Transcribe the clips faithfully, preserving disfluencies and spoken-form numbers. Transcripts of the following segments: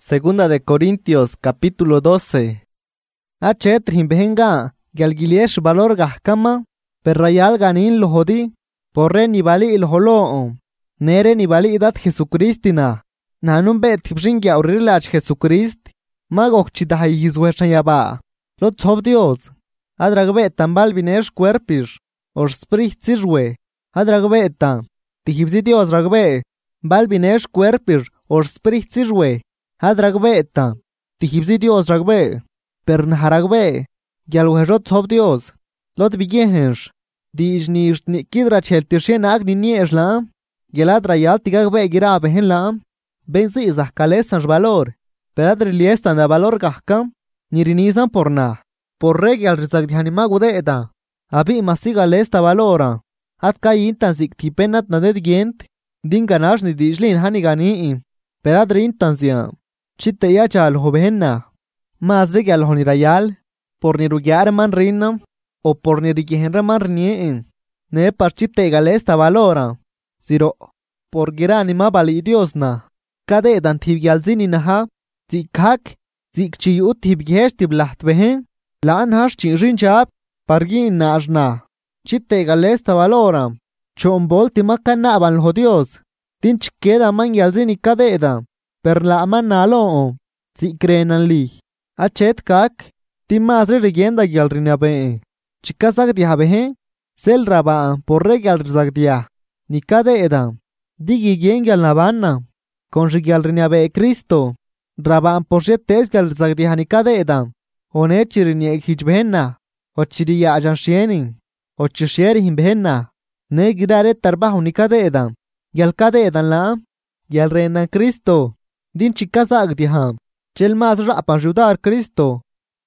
Segunda de Corintios, capítulo doce. Achetrin benga, galgiliesh valor gahkama, perrayal ganin lohodi, porre ni bali il holo, nere ni bali idat Jesucristina, nanun bet hibshingia urilach Jesucrist, magok chidahay hizweshayaba, lot of Dios, adragbeta balbinesh cuerpish, or sprit sirwe, adragbeta, tihibzi Dios ragbe, balbinesh cuerpish, or sprit sirwe. Hadragbeta, tihibzi Dios ragbe, pernharagbe, yalwerot sob Dios, lot bigehensh, dijnish ni kidra cheltishen agni niesla, geladra yaltigagbe gira behenla, benzi izahkalesan valor, peradri liestan da valor gahkam, nirinizan porna, por regal rizagdihanima gudeta, abi masiga lesta valora, atka intan ziktipenat naded gent, dinganash ni dijlin hanigani, peradri intansia. Chitte ya chal hobenna, mas regal honirayal, por nirugiar man rinam, o por nirigihenra man rien, ne par chitte galesta valora, siro, por giranima bali diosna, kade dan tibyalzini naha, zikak, zikchiu tibgesh tiblaht behen, lan hash chinrin chap, pargin najna, chitte galesta valora, chombol timakana aban jodios, tinch queda man yalzini kadeda. Per la manalo, si crenan li. Achet kak, timasre regenda gyalrinabe. Chikasak diabehe, sel raba, por regal rizagdia. Nikade eda. Digi gengal nabana. Con regalrinabe Cristo. Raba por jetes galzagdia nikade eda. Onechirni ekhijbena. Ochiriya ajan shiening. Ochisheri himbena. Ne girare tarbahu nikade eda. Yalkade edan la. Yalrena Cristo. Din chikasa agdiham, chel mas rapan judar Cristo.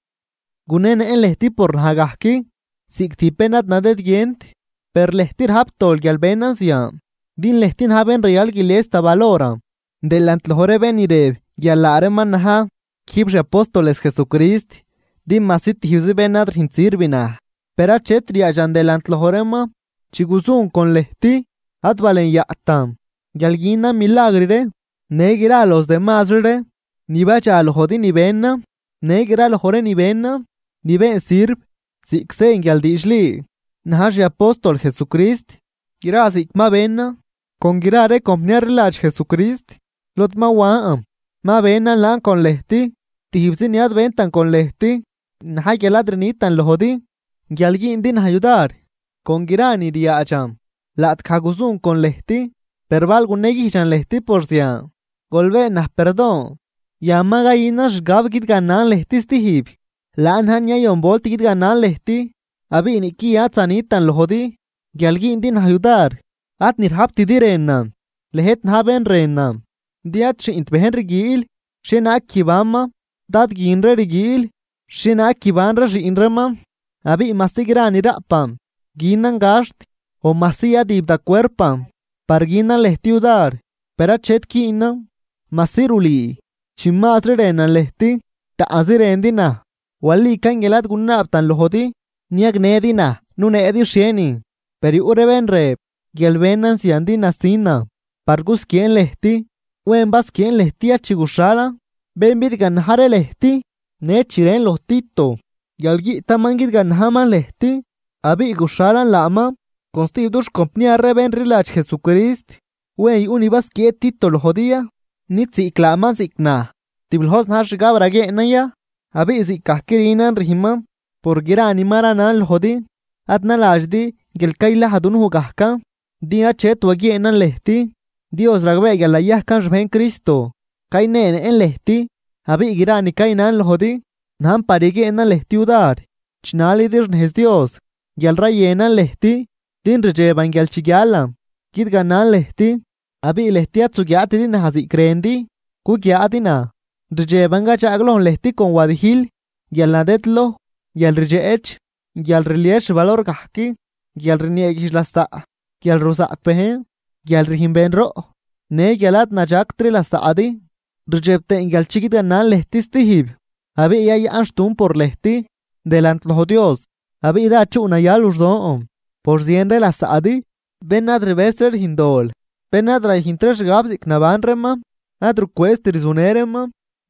Gunen en lehti por hagahki, sikti penat nadet gent, per lehtir haptol gyalbenancia. Din lehtin haben real gilesta valora. Delant lojore benire, gyalare manha, kibsh apóstoles Jesucrist, din masit hibzi benat hinsirvina. Pera chetria jan delant lojorema, chiguzun con lehti, atvalen yatam. Gyalgina milagrire. Negira a los demás, re, ni vaya a lo jodi ni venna, negira a lo jore ni venna, ni ven sirv, si xen yaldishli, nahash apóstol Jesucrist, gira sikma venna, con girare compniar lach Jesucrist, lot ma waam, ma venna lan con lehti, tihibsin yad ventan con lehti, naha yaladrinitan lo jodi, yalgin din ayudar, con girani dia acham, lat kaguzun con lehti, perval gunegishan lehti por sian. Golvenas perdón. Yamaga inas gab git ganan lehtis tihib. Lan hanya yon bolt git ganan lehti. Abi iki atzanitan lohodi. Gyalgin din ayudar. At nirhap tidirenan. Lehet naben renan. Diat shint behen rigil. Shena kibama. Dat ginre rigil. Shena kibanra shinrema. Abi masigrani rapam. Ginan gasht. O masia dibda cuerpam. Parginan lehti udar. Pera chet kina. Masiruli, chimasre renan lehti, ta azirendina, wali kangelat gunnab tan lohoti, niag nedina, nune edi sheni, peri ureven rep, gelvenan siandina sina, pargus kien lehti, uen bas kien lehti achigushala, ben bid ganhare lehti, ne chiren lohtito, yalgi tamangit ganhaman lehti, abi gushalan lama, constitush compnia reven rilach Jesucrist, uen unibas kietito lohodia, nit si klaman sikna. Tibilhos nash gabra genaya. Abi si kahkirinan rihima. Por gira animaranan lhodi. Atna lajdi. Gelkaila hadun hugahka. Dia chet wagienan lehti. Dios ragbe galayah kan shben Cristo. Kainen en lehti. Abi gira nikainan lhodi. Nam parigienan lehti udar. Chnali dirn hes Dios. Gelrayenan lehti. Din rejeban gelchigalam. Git ganan lehti. Abi lehtiat sugyati din hazi krendi, kugyadina. Rjebanga chaglon lehti con wadihil, yalnadetlo, yalrijeech, yalriliesh valor kahki, yalriniegish lasta, yalrusat pehen, yalrihimbenro, ne yalat najaktri lasta adi, rjebte ingalchikit ganan lehtis tihib. Abi yay anshtun por lehti, delant los Dios. Abi da chuna yalurzon, por siempre lasta adi, ben adrebeser hindol. Penadra hintres gabs iknaban rema, adru quest rizunerema,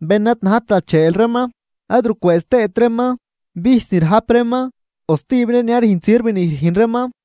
benat nahata chelrema, adru cueste trema, bisnir haprema, ostibre niar hinsirben hinrema,